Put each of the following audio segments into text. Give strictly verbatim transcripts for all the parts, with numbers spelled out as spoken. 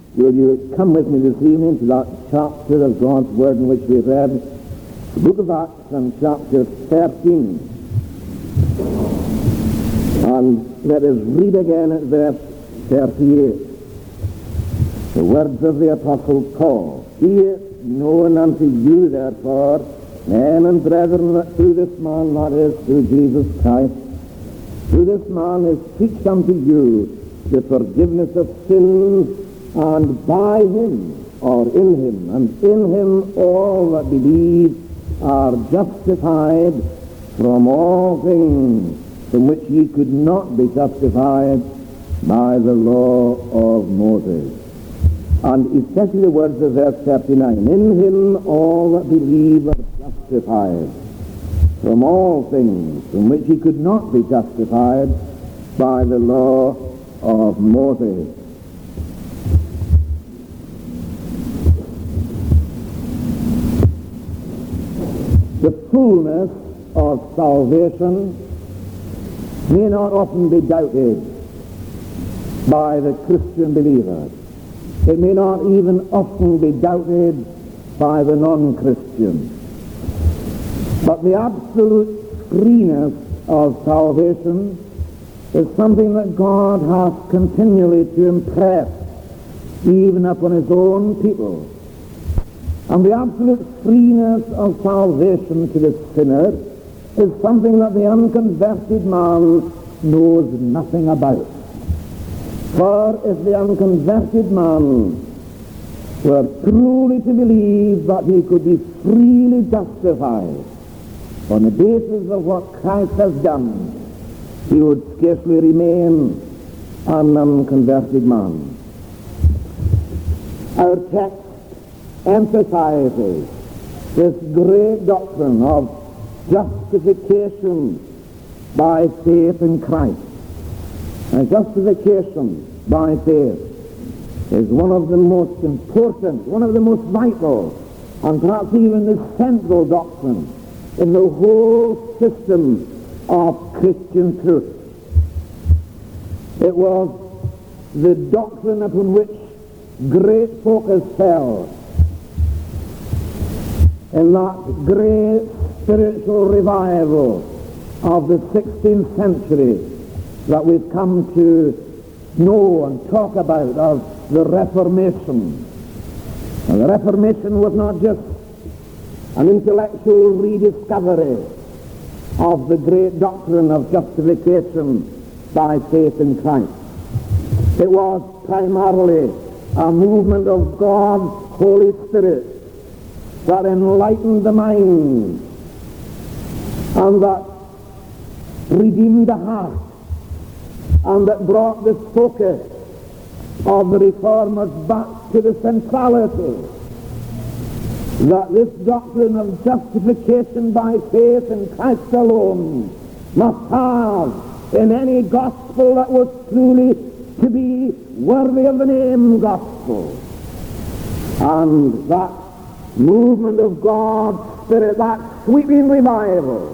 will you come with me this evening to that chapter of God's Word in which we read, the book of Acts and chapter thirteen. And let us read again at verse thirty-eight. The words of the Apostle Paul. Be it known unto you, therefore, men and brethren, that through this man, that is, through Jesus Christ, through this man is preached unto you the forgiveness of sins, and by him, or in him, and in him all that believe are justified from all things from which ye could not be justified by the law of Moses. And especially the words of verse thirty-nine, in him all that believe are justified from all things from which he could not be justified by the law of Moses. The fullness of salvation may not often be doubted by the Christian believer. It may not even often be doubted by the non-Christian. But the absolute freeness of salvation is something that God has continually to impress even upon his own people. And the absolute freeness of salvation to the sinner is something that the unconverted man knows nothing about. For if the unconverted man were truly to believe that he could be freely justified on the basis of what Christ has done, he would scarcely remain an unconverted man. Our text emphasizes this great doctrine of justification by faith in Christ. And justification by faith is one of the most important, one of the most vital, and perhaps even the central doctrine in the whole system of Christian truth. It was the doctrine upon which great focus fell in that great spiritual revival of the sixteenth century that we've come to know and talk about, of the Reformation. And the Reformation was not just an intellectual rediscovery of the great doctrine of justification by faith in Christ. It was primarily a movement of God's Holy Spirit that enlightened the mind and that redeemed the heart and that brought the focus of the reformers back to the centrality that this doctrine of justification by faith in Christ alone must have in any gospel that was truly to be worthy of the name gospel. And that movement of God's Spirit, that sweeping revival,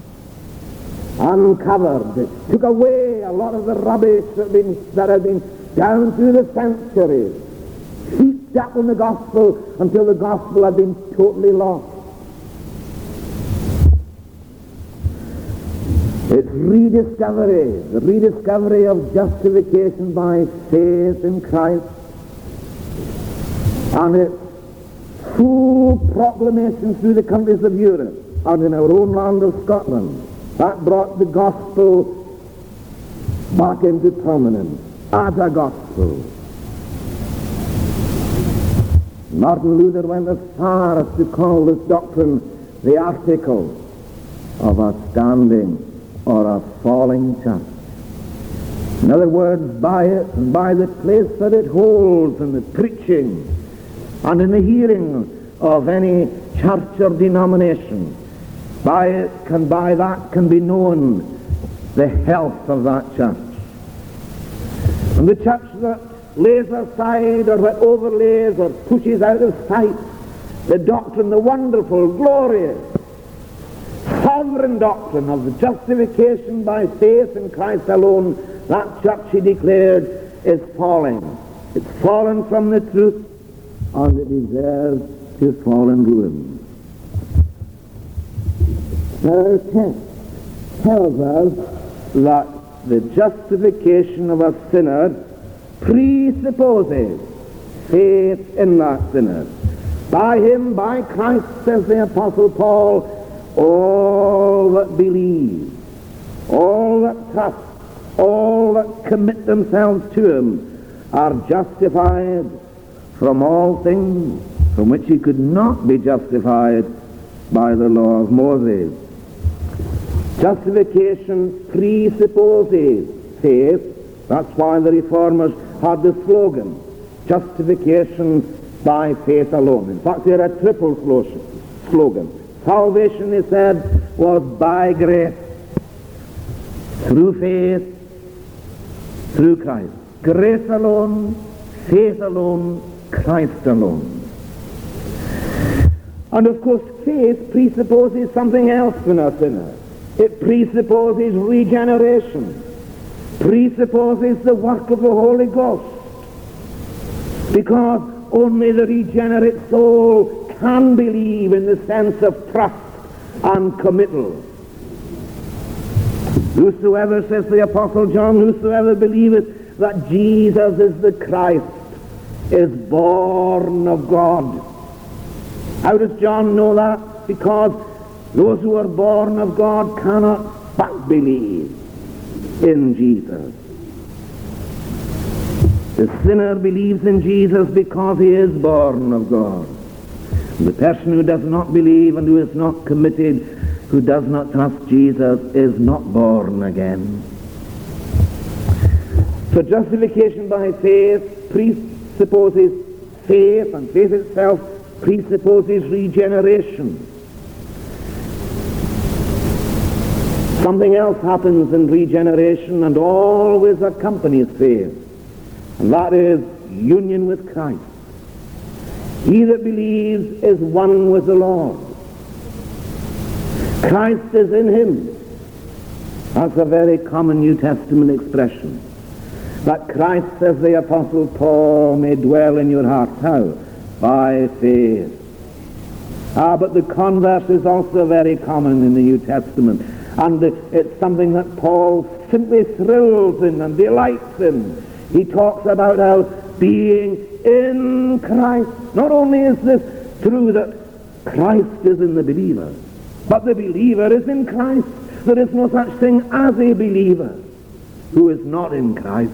uncovered, took away a lot of the rubbish that had been, that had been down through the centuries, heaped up in the gospel until the gospel had been totally lost. It's rediscovery, the rediscovery of justification by faith in Christ, and its full proclamation through the countries of Europe and in our own land of Scotland. That brought the gospel back into prominence as a gospel. Martin Luther went as far as to call this doctrine the article of a standing or a falling church. In other words, by it and by the place that it holds in the preaching and in the hearing of any church or denomination, by it can, by that can be known the health of that church. And the church that lays aside or that overlays or pushes out of sight the doctrine, the wonderful, glorious, sovereign doctrine of the justification by faith in Christ alone, that church, he declared, is falling. It's fallen from the truth, and it deserves to fall in ruin. Our text tells us that the justification of a sinner presupposes faith in that sinner. By him, by Christ, says the Apostle Paul, all that believe, all that trust, all that commit themselves to him are justified from all things from which he could not be justified by the law of Moses. Justification presupposes faith. That's why the Reformers had the slogan, justification by faith alone. In fact, they had a triple slogan. Salvation, they said, was by grace, through faith, through Christ. Grace alone, faith alone, Christ alone. And of course, faith presupposes something else in a sinner. It presupposes regeneration, presupposes the work of the Holy Ghost, because only the regenerate soul can believe in the sense of trust and committal. Whosoever, says the Apostle John, whosoever believeth that Jesus is the Christ is born of God. How does John know that? Because those who are born of God cannot but believe in Jesus. The sinner believes in Jesus because he is born of God. The person who does not believe and who is not committed, who does not trust Jesus, is not born again. So justification by faith presupposes faith, and faith itself presupposes regeneration. Something else happens in regeneration and always accompanies faith, and that is union with Christ. He that believes is one with the Lord. Christ is in him. That's a very common New Testament expression. That Christ, says the Apostle Paul, may dwell in your hearts. How? By faith. Ah, but the converse is also very common in the New Testament. And it's something that Paul simply thrills in and delights in. He talks about how being in Christ, not only is this true that Christ is in the believer, but the believer is in Christ. There is no such thing as a believer who is not in Christ.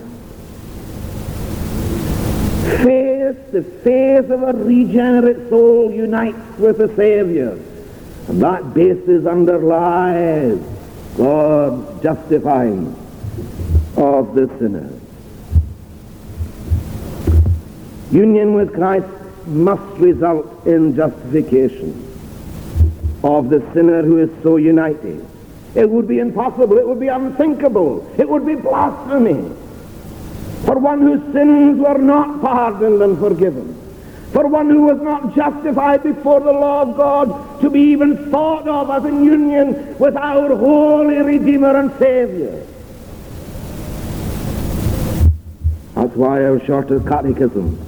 Faith, the faith of a regenerate soul unites with the Savior. And that basis underlies God's justifying of the sinner. Union with Christ must result in justification of the sinner who is so united. It would be impossible, it would be unthinkable, it would be blasphemy for one whose sins were not pardoned and forgiven, for one who was not justified before the law of God, to be even thought of as in union with our holy Redeemer and Savior. That's why our Shorter Catechism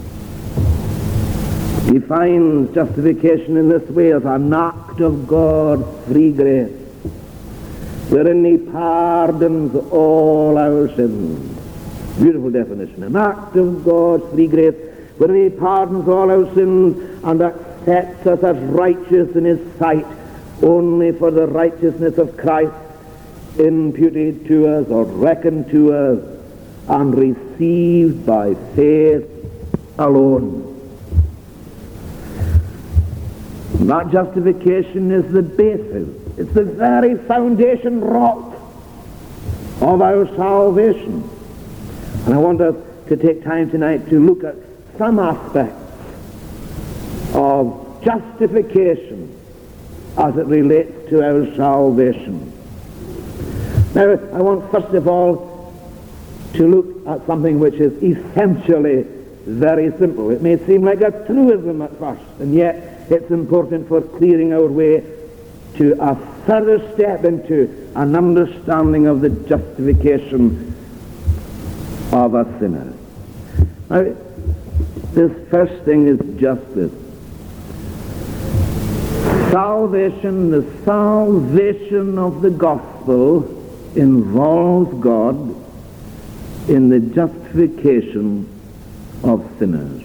defines justification in this way as an act of God's free grace, wherein he pardons all our sins. Beautiful definition. An act of God's free grace, wherein he pardons all our sins and accepts us as righteous in his sight only for the righteousness of Christ imputed to us or reckoned to us and received by faith alone. That justification is the basis, it's the very foundation rock of our salvation. And I want us to take time tonight to look at some aspects of justification as it relates to our salvation. Now, I want first of all to look at something which is essentially very simple. It may seem like a truism at first, and yet it's important for clearing our way to a further step into an understanding of the justification of a sinner. Now, this first thing is justice. Salvation, the salvation of the gospel involves God in the justification of sinners.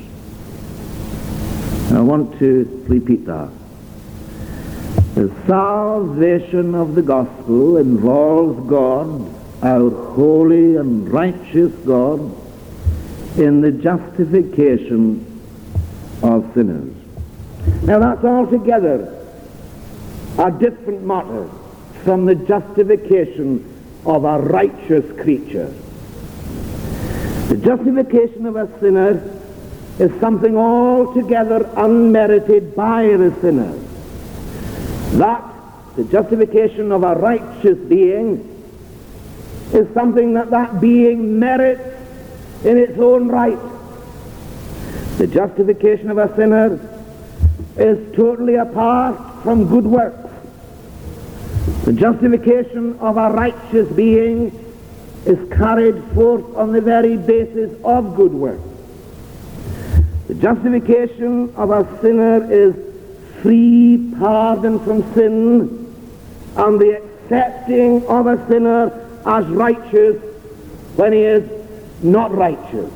I want to repeat that. The salvation of the gospel involves God, our holy and righteous God, in the justification of sinners. Now that's altogether a different matter from the justification of a righteous creature. The justification of a sinner is something altogether unmerited by the sinner. That, the justification of a righteous being, is something that that being merits in its own right. The justification of a sinner is totally apart from good works. The justification of a righteous being is carried forth on the very basis of good works. The justification of a sinner is free pardon from sin and the accepting of a sinner as righteous when he is not righteous.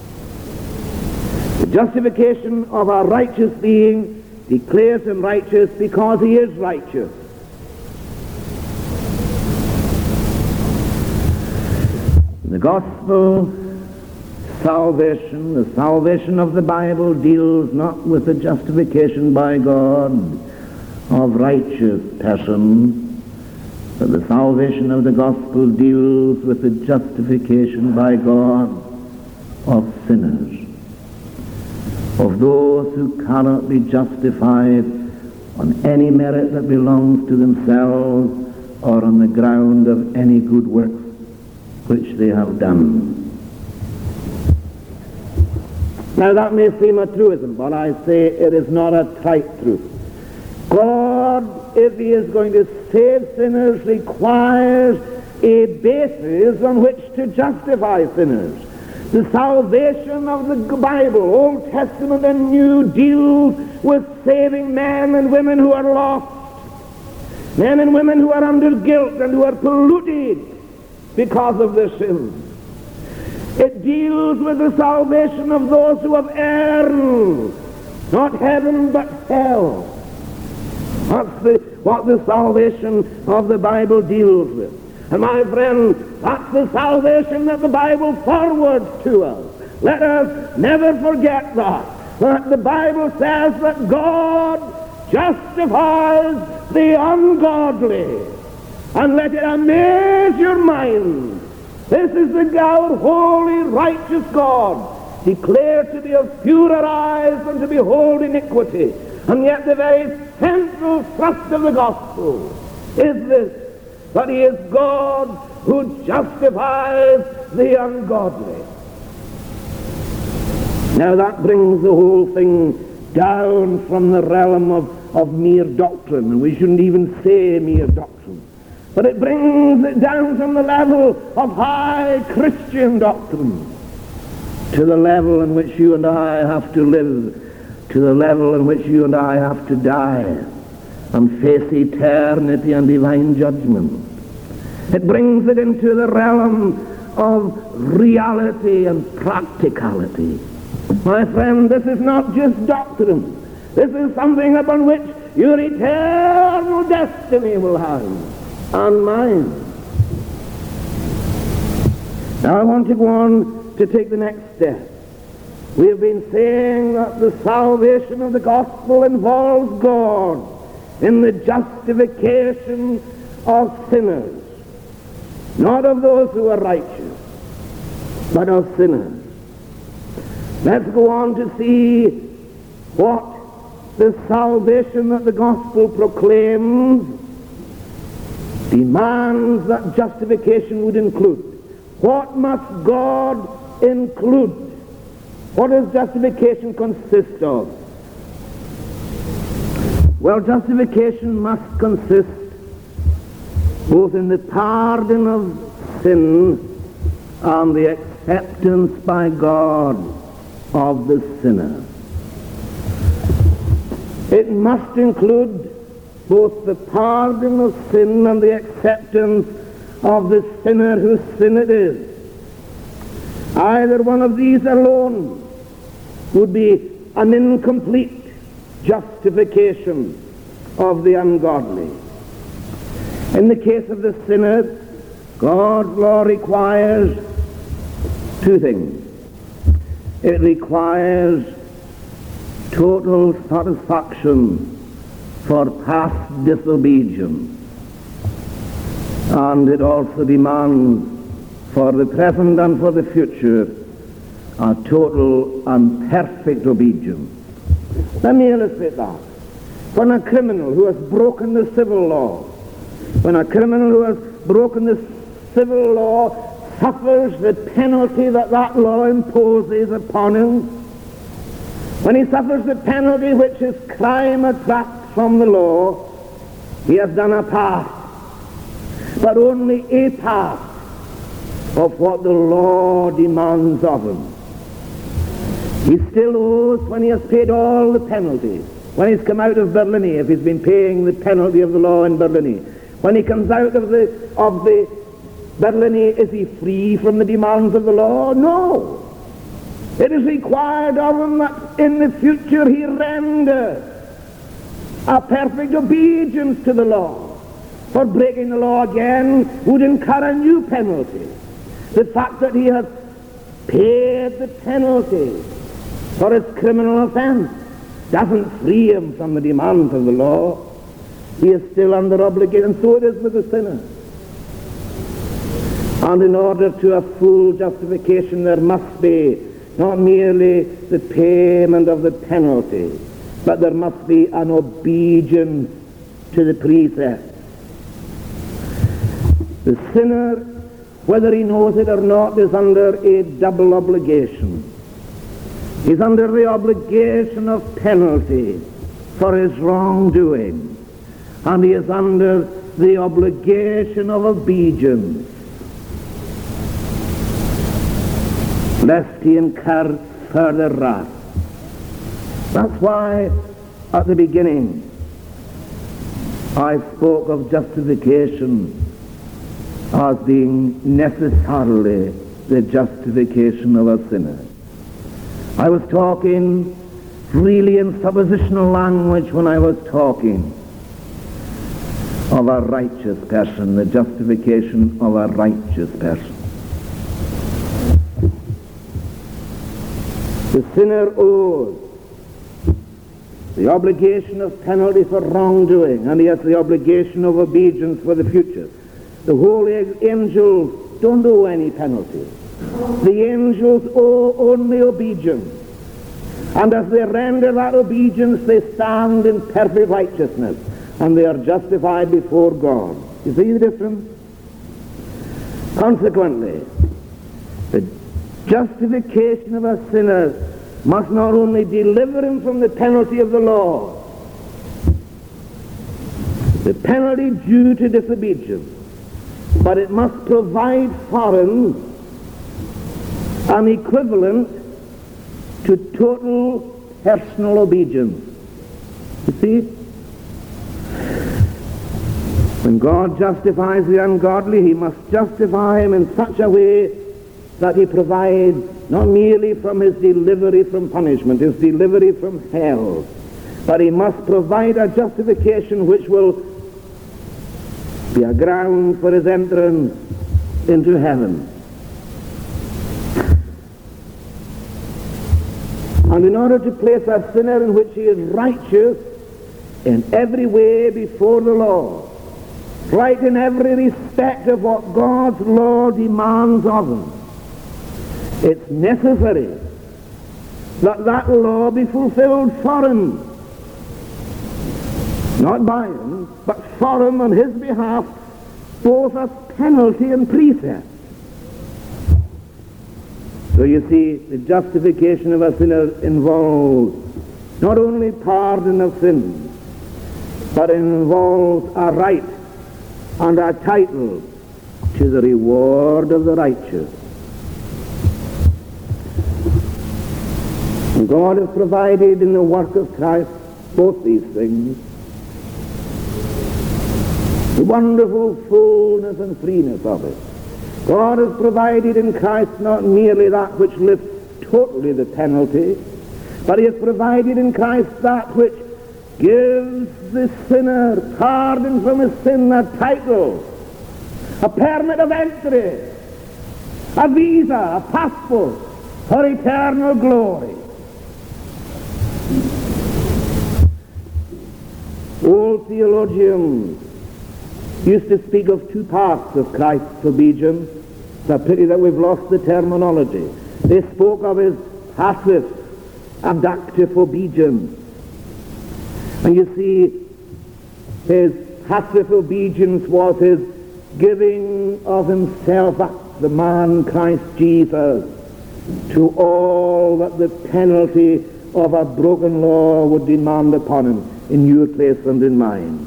The justification of a righteous being declares him righteous because he is righteous. The gospel salvation, the salvation of the Bible, deals not with the justification by God of righteous persons, but the salvation of the gospel deals with the justification by God of sinners, of those who cannot be justified on any merit that belongs to themselves or on the ground of any good works which they have done. Now that may seem a truism, but I say it is not a trite truth. God, if he is going to save sinners, requires a basis on which to justify sinners. The salvation of the Bible, Old Testament and New, deals with saving men and women who are lost, men and women who are under guilt and who are polluted because of their sins. It deals with the salvation of those who have earned not heaven but hell. That's the, what the salvation of the Bible deals with. And my friend, that's the salvation that the Bible forwards to us. Let us never forget that. That the Bible says that God justifies the ungodly. And let it amaze your mind. This is the God, holy, righteous God, declared to be of purer eyes and to behold iniquity. And yet the very central thrust of the gospel is this, that he is God who justifies the ungodly. Now that brings the whole thing down from the realm of, of mere doctrine, and we shouldn't even say mere doctrine. But it brings it down from the level of high Christian doctrine to the level in which you and I have to live, to the level in which you and I have to die and face eternity and divine judgment. It brings it into the realm of reality and practicality. My friend, this is not just doctrine. This is something upon which your eternal destiny will hang. And mine. Now I want to go on to take the next step. We have been saying that the salvation of the gospel involves God in the justification of sinners, not of those who are righteous, but of sinners. Let's go on to see what the salvation that the gospel proclaims demands that justification would include. What must God include? What does justification consist of? Well, justification must consist both in the pardon of sin and the acceptance by God of the sinner. It must include both the pardon of sin and the acceptance of the sinner whose sin it is. Either one of these alone would be an incomplete justification of the ungodly. In the case of the sinner, God's law requires two things. It requires total satisfaction for past disobedience, and it also demands for the present and for the future a total and perfect obedience. Let me illustrate that. When a criminal who has broken the civil law, when a criminal who has broken the civil law suffers the penalty that that law imposes upon him, when he suffers the penalty which his crime attracts from the law, he has done a part, but only a part of what the law demands of him. He still owes, when he has paid all the penalties, when he's come out of Berlini, if he's been paying the penalty of the law in Berlini, when he comes out of the of the Berlini, is he free from the demands of the law? No. It is required of him that in the future he render a perfect obedience to the law. For breaking the law again would incur a new penalty. The fact that he has paid the penalty for his criminal offense doesn't free him from the demands of the law. He is still under obligation, and so it is with the sinner. And in order to a full justification, there must be not merely the payment of the penalty, but there must be an obedience to the precept. The sinner, whether he knows it or not, is under a double obligation. He's under the obligation of penalty for his wrongdoing, and he is under the obligation of obedience, lest he incur further wrath. That's why at the beginning I spoke of justification as being necessarily the justification of a sinner. I was talking really in suppositional language when I was talking of a righteous person, the justification of a righteous person. The sinner owes the obligation of penalty for wrongdoing, and he has the obligation of obedience for the future. The holy angels don't owe any penalty. The angels owe only obedience. And as they render that obedience, they stand in perfect righteousness, and they are justified before God. You see the difference? Consequently, the justification of a sinner must not only deliver him from the penalty of the law, the penalty due to disobedience, but it must provide for him an equivalent to total personal obedience. You see? When God justifies the ungodly, he must justify him in such a way that he provides not merely from his delivery from punishment, his delivery from hell, but he must provide a justification which will be a ground for his entrance into heaven. And in order to place a sinner in which he is righteous in every way before the law, right in every respect of what God's law demands of him, it's necessary that that law be fulfilled for him, not by him, but for him on his behalf, both as penalty and precept. So you see, the justification of a sinner involves not only pardon of sins, but it involves a right and a title to the reward of the righteous. And God has provided in the work of Christ both these things. The wonderful fullness and freeness of it. God has provided in Christ not merely that which lifts totally the penalty, but he has provided in Christ that which gives the sinner pardon from his sin, a title, a permit of entry, a visa, a passport for eternal glory. Old theologians used to speak of two parts of Christ's obedience. It's a pity that we've lost the terminology. They spoke of his passive and active obedience. And you see, his passive obedience was his giving of himself up, the man Christ Jesus, to all that the penalty of a broken law would demand upon him, in your place and in mine.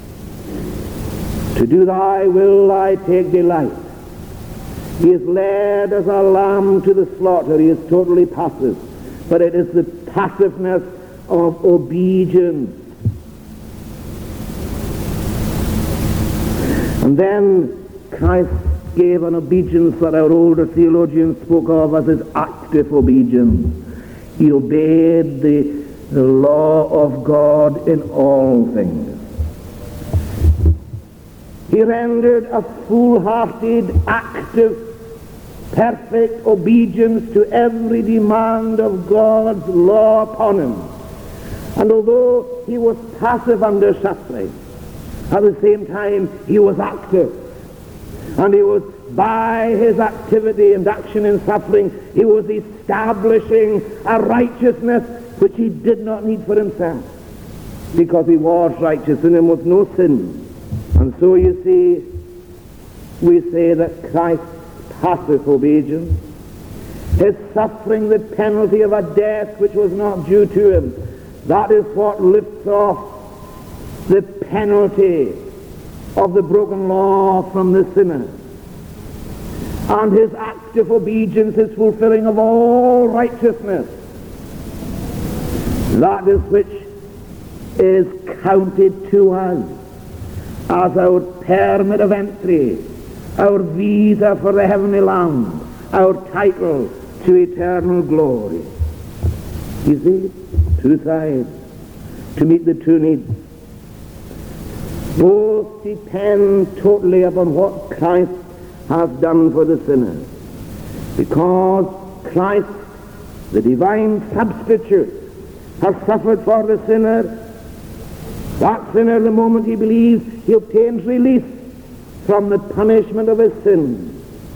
To do thy will I take delight. He is led as a lamb to the slaughter. He is totally passive. But it is the passiveness of obedience. And then Christ gave an obedience that our older theologians spoke of as his active obedience. He obeyed the, the law of God in all things. He rendered a full-hearted, active, perfect obedience to every demand of God's law upon him. And although he was passive under suffering, at the same time he was active. And he was, by his activity and action in suffering, he was establishing a righteousness which he did not need for himself, because he was righteous in him with no sin. And so you see, we say that Christ's passive obedience, his suffering the penalty of a death which was not due to him, that is what lifts off the penalty of the broken law from the sinner. And his active obedience is fulfilling of all righteousness, that is which is counted to us as our permit of entry, our visa for the heavenly land, our title to eternal glory. You see, two sides to meet the two needs. Both depend totally upon what Christ has done for the sinner. Because Christ, the divine substitute, has suffered for the sinner, that sinner, the moment he believes, he obtains release from the punishment of his sin.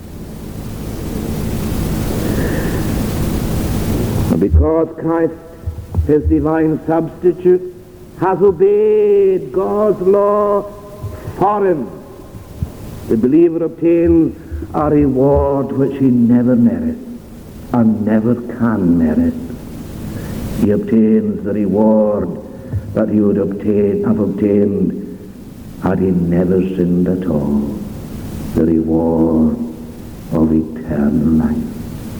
And because Christ, his divine substitute, has obeyed God's law for him, the believer obtains a reward which he never merits and never can merit. He obtains the reward that he would obtain, have obtained had he never sinned at all, the reward of eternal life.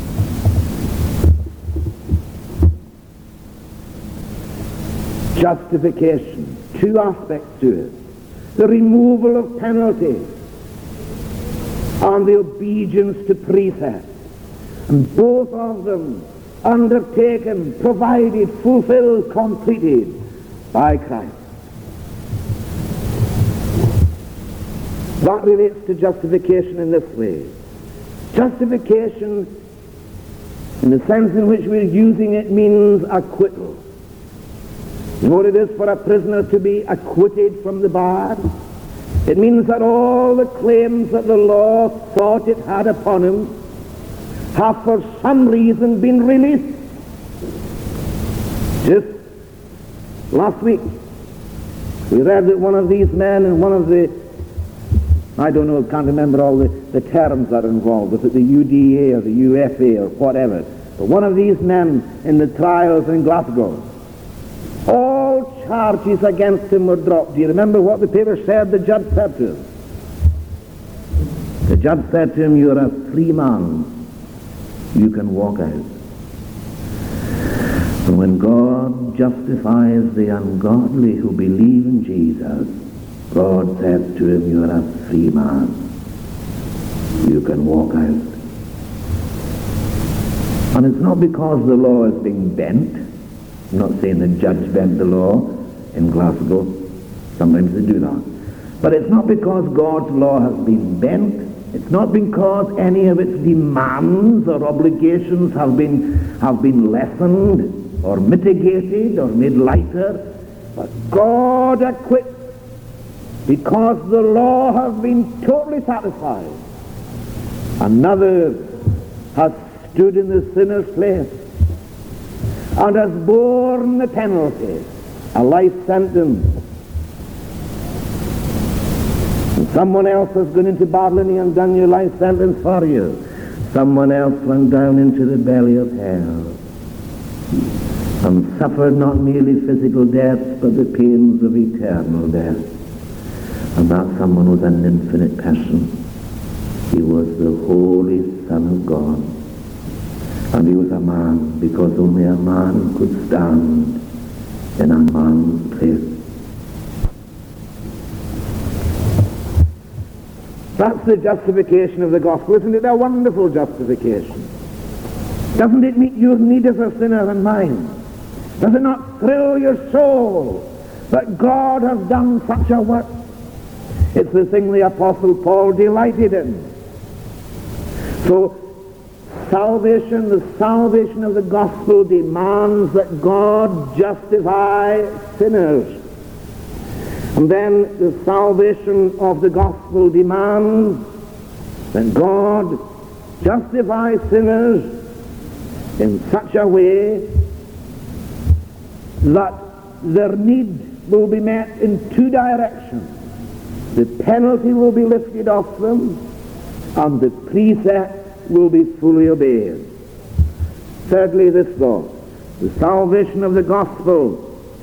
Justification, two aspects to it: the removal of penalty and the obedience to precept, and both of them undertaken, provided, fulfilled, completed by Christ. That relates to justification in this way. Justification, in the sense in which we're using it, means acquittal. You know what it is for a prisoner to be acquitted from the bar? It means that all the claims that the law thought it had upon him have for some reason been released. Just last week, we read that one of these men in one of the, I don't know, I can't remember all the, the terms that are involved, was it the U D A or the U F A or whatever, but one of these men in the trials in Glasgow, all charges against him were dropped. Do you remember what the paper said the judge said to him? The judge said to him, "You're a free man. You can walk out." And when God justifies the ungodly who believe in Jesus, God says to him, you are a free man. You can walk out. And it's not because the law is being bent. I'm not saying the judge bent the law in Glasgow. Sometimes they do that. But it's not because God's law has been bent. It's not because any of its demands or obligations have been, have been lessened or mitigated or made lighter. But God acquits because the law has been totally satisfied. Another has stood in the sinner's place and has borne the penalty, a life sentence. And someone else has gone into Babylon and done your life sentence for you. Someone else went down into the belly of hell and suffered not merely physical death, but the pains of eternal death. And that someone was an infinite person. He was the Holy Son of God. And he was a man, because only a man could stand in a man's place. That's the justification of the gospel. Isn't it a wonderful justification? Doesn't it meet your need as a sinner and mine? Does it not thrill your soul that God has done such a work? It's the thing the Apostle Paul delighted in. So, salvation, the salvation of the gospel demands that God justify sinners. And then the salvation of the gospel demands that God justify sinners in such a way that their need will be met in two directions. The penalty will be lifted off them, and the precept will be fully obeyed. Thirdly, this thought: the salvation of the gospel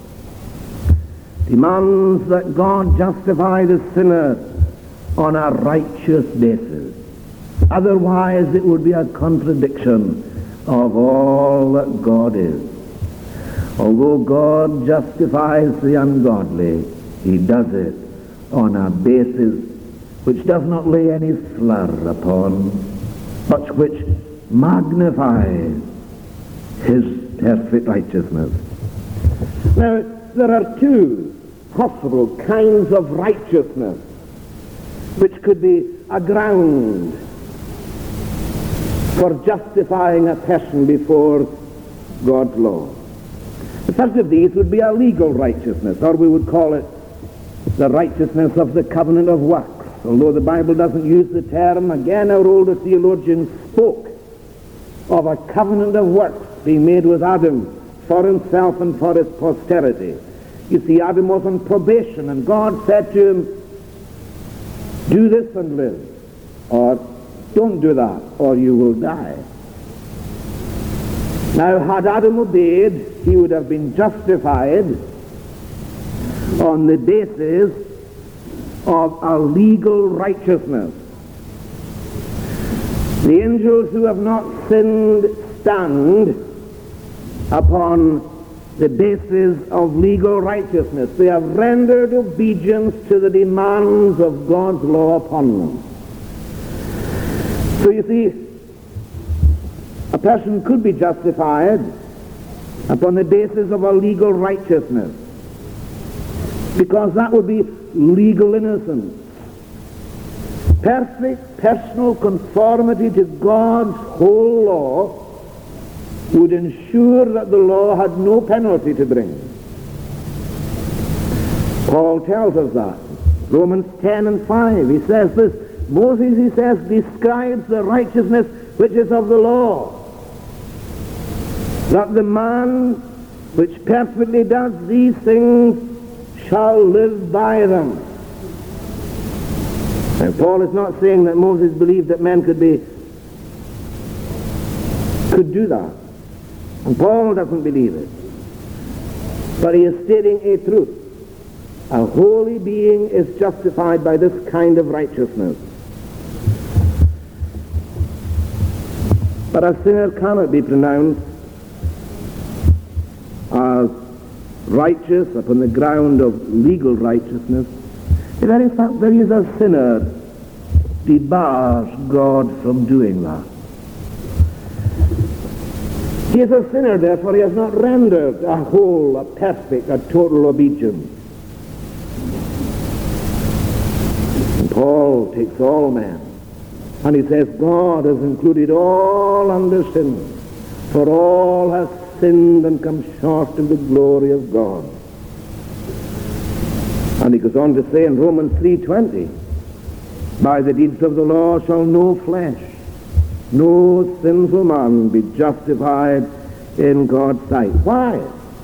demands that God justify the sinner on a righteous basis. Otherwise, it would be a contradiction of all that God is. Although God justifies the ungodly, he does it on a basis which does not lay any slur upon, but which magnifies his perfect righteousness. Now, there are two possible kinds of righteousness which could be a ground for justifying a person before God's law. The first of these would be a legal righteousness, or we would call it the righteousness of the covenant of works. Although the Bible doesn't use the term, again our older theologians spoke of a covenant of works being made with Adam for himself and for his posterity. You see, Adam was on probation, and God said to him, do this and live, or don't do that, or you will die. Now, had Adam obeyed, he would have been justified on the basis of a legal righteousness. The angels who have not sinned stand upon the basis of legal righteousness. They have rendered obedience to the demands of God's law upon them. So you see, a person could be justified upon the basis of a legal righteousness, because that would be legal innocence. Perfect personal conformity to God's whole law would ensure that the law had no penalty to bring. Paul tells us that. Romans ten and five, he says this. Moses, he says, describes the righteousness which is of the law, that the man which perfectly does these things shall live by them. Now, Paul is not saying that Moses believed that men could be could do that. And Paul doesn't believe it. But he is stating a truth. A holy being is justified by this kind of righteousness. But a sinner cannot be pronounced righteous upon the ground of legal righteousness, the very fact that he is a sinner debars God from doing that. He is a sinner, therefore he has not rendered a whole, a perfect, a total obedience. And Paul takes all men, and he says God has included all under sin, for all have sinned and come short of the glory of God. And he goes on to say in Romans three twenty, by the deeds of the law shall no flesh, no sinful man be justified in God's sight. Why?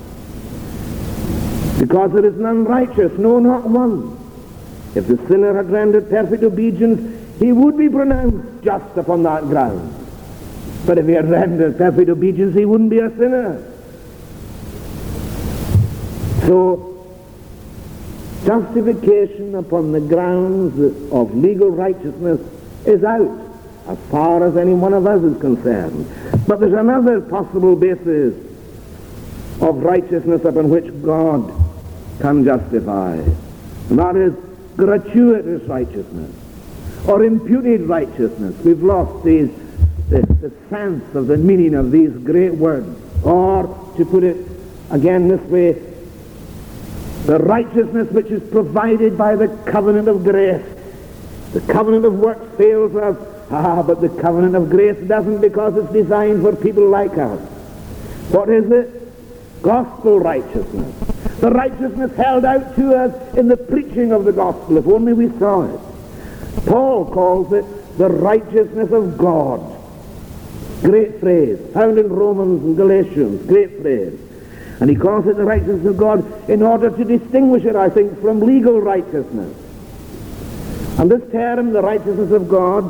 Because there is none righteous, no, not one. If the sinner had rendered perfect obedience, he would be pronounced just upon that ground. But if he had rendered perfect obedience, he wouldn't be a sinner. So, justification upon the grounds of legal righteousness is out, as far as any one of us is concerned. But there's another possible basis of righteousness upon which God can justify, and that is gratuitous righteousness, or imputed righteousness. We've lost these, the, the sense of the meaning of these great words. Or, to put it again this way, the righteousness which is provided by the covenant of grace. The covenant of works fails us. Ah, but the covenant of grace doesn't, because it's designed for people like us. What is it? Gospel righteousness. The righteousness held out to us in the preaching of the gospel, if only we saw it. Paul calls it the righteousness of God. Great phrase, found in Romans and Galatians, great phrase. And he calls it the righteousness of God in order to distinguish it, I think, from legal righteousness. And this term, the righteousness of God,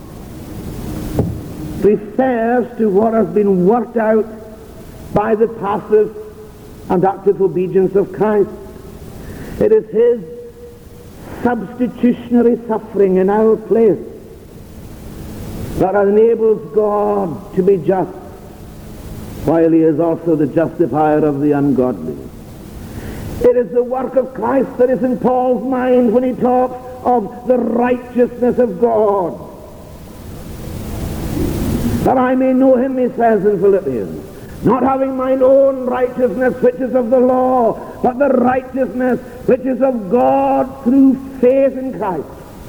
refers to what has been worked out by the passive and active obedience of Christ. It is his substitutionary suffering in our place that enables God to be just, while he is also the justifier of the ungodly. It is the work of Christ that is in Paul's mind when he talks of the righteousness of God. That I may know him, he says in Philippians, not having mine own righteousness which is of the law, but the righteousness which is of God through faith in Christ.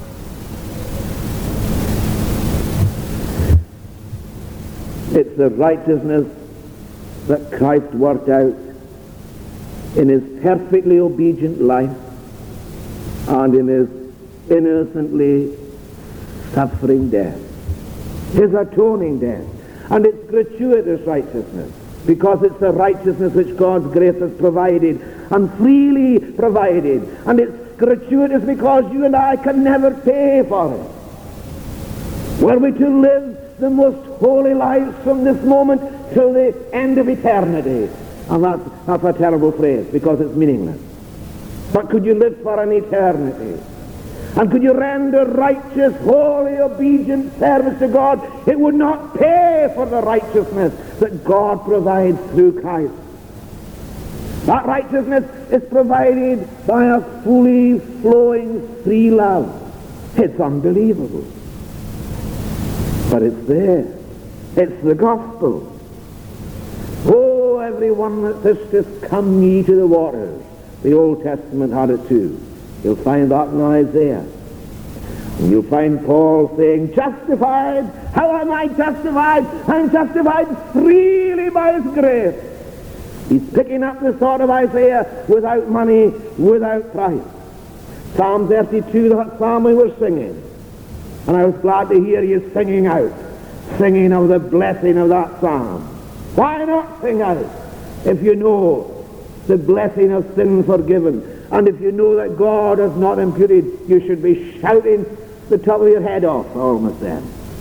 It's the righteousness that Christ worked out in his perfectly obedient life and in his innocently suffering death, his atoning death. And it's gratuitous righteousness, because it's the righteousness which God's grace has provided, and freely provided. And it's gratuitous because you and I can never pay for it. Were we to live the most holy lives from this moment till the end of eternity, and that's, that's a terrible phrase because it's meaningless. But could you live for an eternity? And could you render righteous, holy, obedient service to God? It would not pay for the righteousness that God provides through Christ. That righteousness is provided by a fully flowing free love. It's unbelievable. But it's there. It's the gospel. Oh, everyone that thirsteth, come ye to the waters. The Old Testament had it too. You'll find that in Isaiah. And you'll find Paul saying, justified. How am I justified? I'm justified freely by his grace. He's picking up the sword of Isaiah without money, without price. Psalm thirty-two, that psalm we were singing. And I was glad to hear you singing out, singing of the blessing of that psalm. Why not sing out if you know the blessing of sin forgiven? And if you know that God has not imputed, you should be shouting the top of your head off almost then.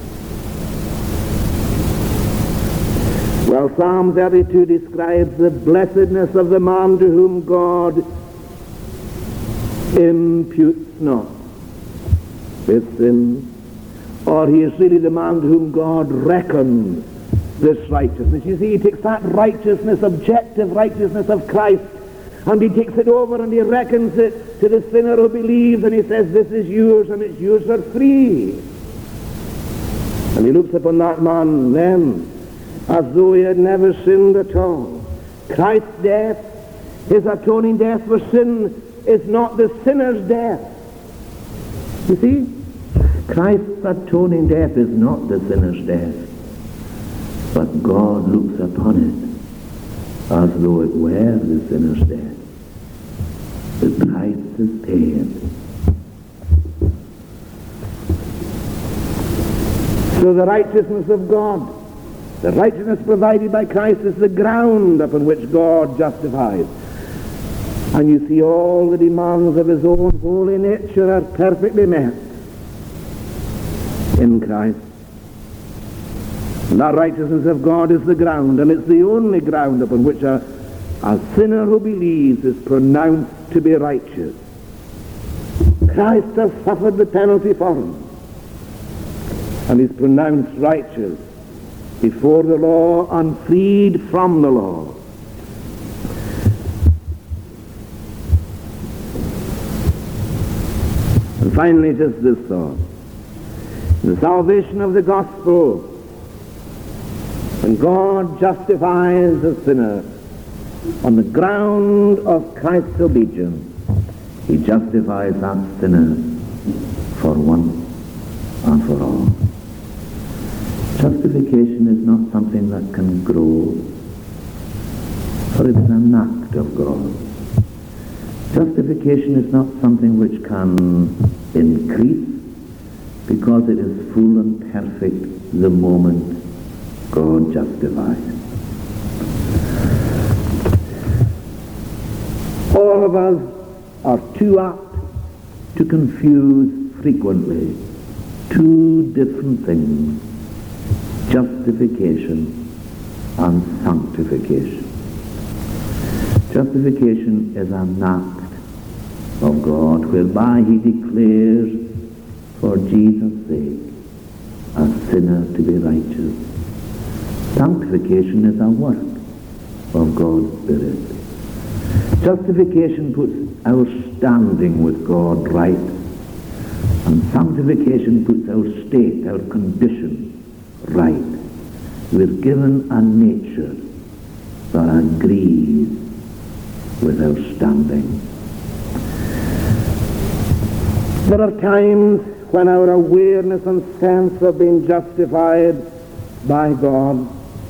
Well, Psalm thirty-two describes the blessedness of the man to whom God imputes not his sin, or he is really the man to whom God reckons this righteousness. You see, he takes that righteousness, objective righteousness of Christ, And he takes it over and he reckons it to the sinner who believes, and he says, this is yours, and it's yours for free. And he looks upon that man then as though he had never sinned at all. Christ's death, his atoning death for sin, is not the sinner's death. You see? Christ's atoning death is not the sinner's death. But God looks upon it as though it were the sinner's death. The price is paid. So the righteousness of God, the righteousness provided by Christ, is the ground upon which God justifies. And you see all the demands of his own holy nature are perfectly met in Christ. And that righteousness of God is the ground, and it's the only ground upon which a, a sinner who believes is pronounced to be righteous. Christ has suffered the penalty for him, and is pronounced righteous before the law and freed from the law. And finally, just this thought. The salvation of the gospel, when God justifies a sinner on the ground of Christ's obedience, he justifies that sinner for once and for all. Justification is not something that can grow, for it's an act of God. Justification is not something which can increase, because it is full and perfect the moment God justifies. All of us are too apt to confuse frequently two different things: justification and sanctification. Justification is an act of God whereby he declares for Jesus' sake a sinner to be righteous. Sanctification is a work of God's Spirit. Justification puts our standing with God right, and sanctification puts our state, our condition right. We're given a nature that agrees with our standing. There are times when our awareness and sense of being justified by God,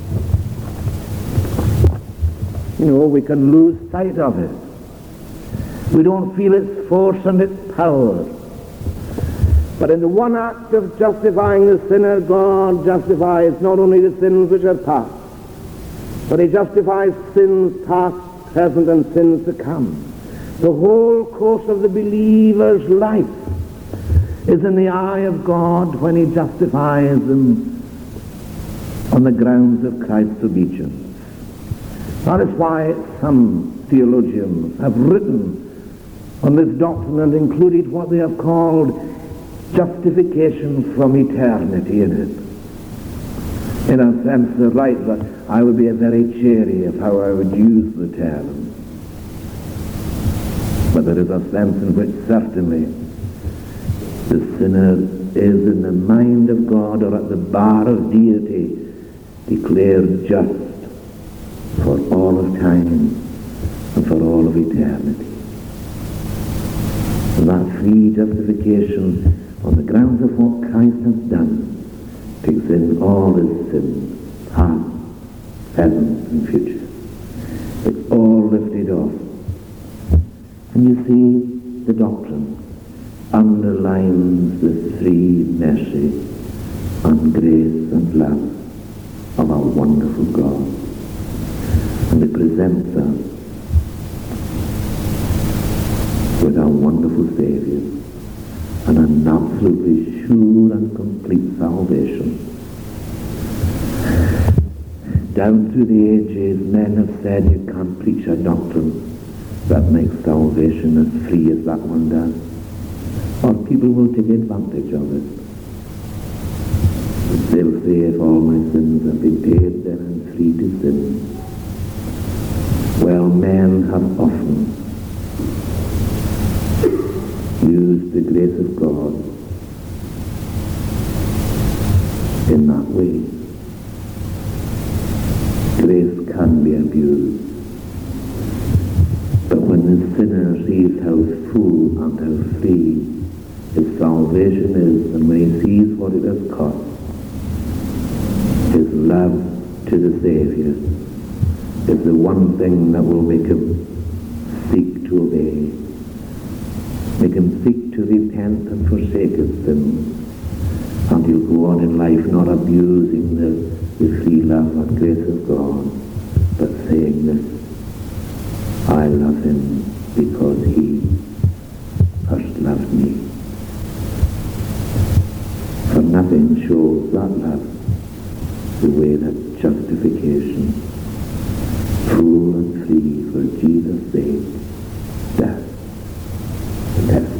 you know, we can lose sight of it. We don't feel its force and its power. But in the one act of justifying the sinner, God justifies not only the sins which are past, but he justifies sins past, present, and sins to come. The whole course of the believer's life is in the eye of God when he justifies them on the grounds of Christ's obedience. That is why some theologians have written on this doctrine and included what they have called justification from eternity in it. In a sense, they're right, but I would be very chary of how I would use the term. But there is a sense in which certainly the sinner is in the mind of God, or at the bar of deity, declared just for all of time and for all of eternity. And that free justification on the grounds of what Christ has done takes in all his sins, past, present, and future. It's all lifted off. And you see, the doctrine underlines the free mercy and grace and love of our wonderful God. And it presents us with our wonderful Savior and an absolutely sure and complete salvation. Down through the ages, men have said you can't preach a doctrine that makes salvation as free as that one does, or people will take advantage of it. They'll say, if all my sins have been paid, then I'm free to sin. Well, men have often used the grace of God in that way. Grace can be abused. But when the sinner sees how full and how free his salvation is, and when he sees what it has cost, his love to the Saviour is the one thing that will make him seek to obey, make him seek to repent and forsake his sins, and he'll go on in life not abusing the, the free love and grace of God, but saying this: I love him because he first loved me. For nothing shows that love the way that justification, full and free for Jesus' sake, death, death.